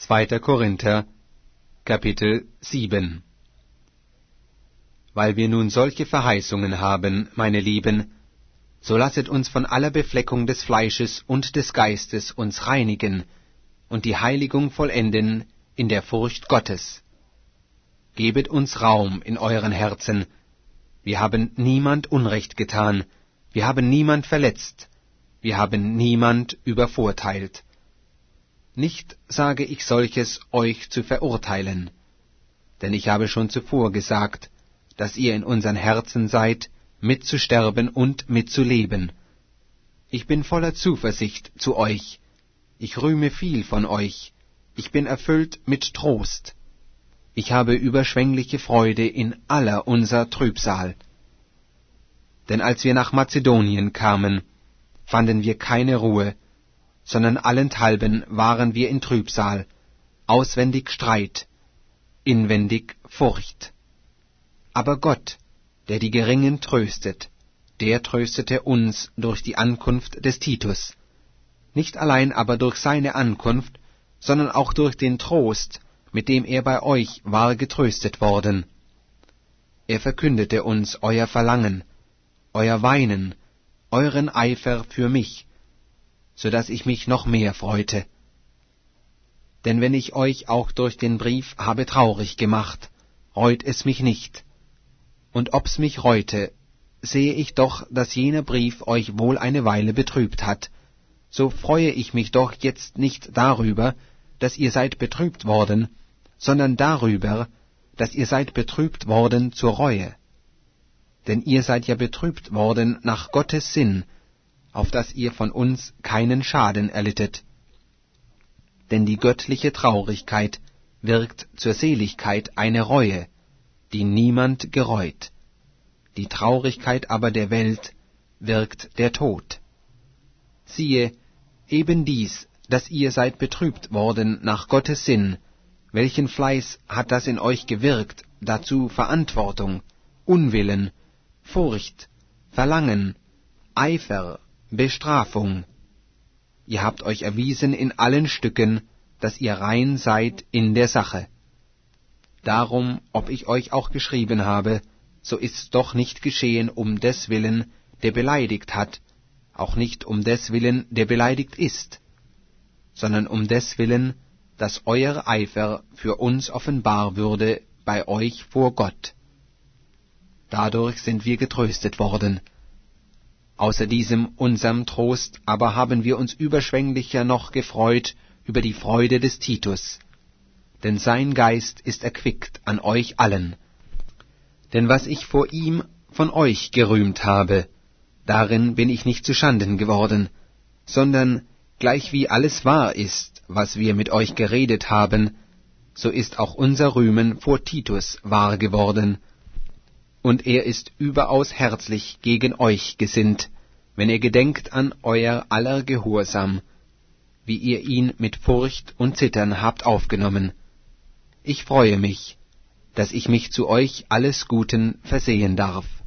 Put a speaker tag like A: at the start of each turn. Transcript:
A: 2. Korinther, Kapitel 7. Weil wir nun solche Verheißungen haben, meine Lieben, so lasset uns von aller Befleckung des Fleisches und des Geistes uns reinigen und die Heiligung vollenden in der Furcht Gottes. Gebet uns Raum in euren Herzen. Wir haben niemand Unrecht getan, wir haben niemand verletzt, wir haben niemand übervorteilt. Nicht sage ich solches, euch zu verurteilen, denn ich habe schon zuvor gesagt, dass ihr in unseren Herzen seid, mitzusterben und mitzuleben. Ich bin voller Zuversicht zu euch, ich rühme viel von euch, ich bin erfüllt mit Trost. Ich habe überschwängliche Freude in aller unser Trübsal. Denn als wir nach Mazedonien kamen, fanden wir keine Ruhe, sondern allenthalben waren wir in Trübsal, auswendig Streit, inwendig Furcht. Aber Gott, der die Geringen tröstet, der tröstete uns durch die Ankunft des Titus, nicht allein aber durch seine Ankunft, sondern auch durch den Trost, mit dem er bei euch war getröstet worden. Er verkündete uns euer Verlangen, euer Weinen, euren Eifer für mich, so dass ich mich noch mehr freute. Denn wenn ich euch auch durch den Brief habe traurig gemacht, reut es mich nicht. Und ob's mich reute, sehe ich doch, dass jener Brief euch wohl eine Weile betrübt hat, so freue ich mich doch jetzt nicht darüber, dass ihr seid betrübt worden, sondern darüber, dass ihr seid betrübt worden zur Reue. Denn ihr seid ja betrübt worden nach Gottes Sinn, auf dass ihr von uns keinen Schaden erlittet. Denn die göttliche Traurigkeit wirkt zur Seligkeit eine Reue, die niemand gereut. Die Traurigkeit aber der Welt wirkt der Tod. Siehe, eben dies, dass ihr seid betrübt worden nach Gottes Sinn, welchen Fleiß hat das in euch gewirkt, dazu Verantwortung, Unwillen, Furcht, Verlangen, Eifer, Bestrafung. Ihr habt euch erwiesen in allen Stücken, dass ihr rein seid in der Sache. Darum, ob ich euch auch geschrieben habe, so ist's doch nicht geschehen um des Willen, der beleidigt hat, auch nicht um des Willen, der beleidigt ist, sondern um des Willen, dass euer Eifer für uns offenbar würde bei euch vor Gott. Dadurch sind wir getröstet worden. Außer diesem unserem Trost aber haben wir uns überschwänglicher noch gefreut über die Freude des Titus, denn sein Geist ist erquickt an euch allen. Denn was ich vor ihm von euch gerühmt habe, darin bin ich nicht zuschanden geworden, sondern gleichwie alles wahr ist, was wir mit euch geredet haben, so ist auch unser Rühmen vor Titus wahr geworden, und er ist überaus herzlich gegen euch gesinnt, wenn er gedenkt an euer aller Gehorsam, wie ihr ihn mit Furcht und Zittern habt aufgenommen. Ich freue mich, dass ich mich zu euch alles Guten versehen darf.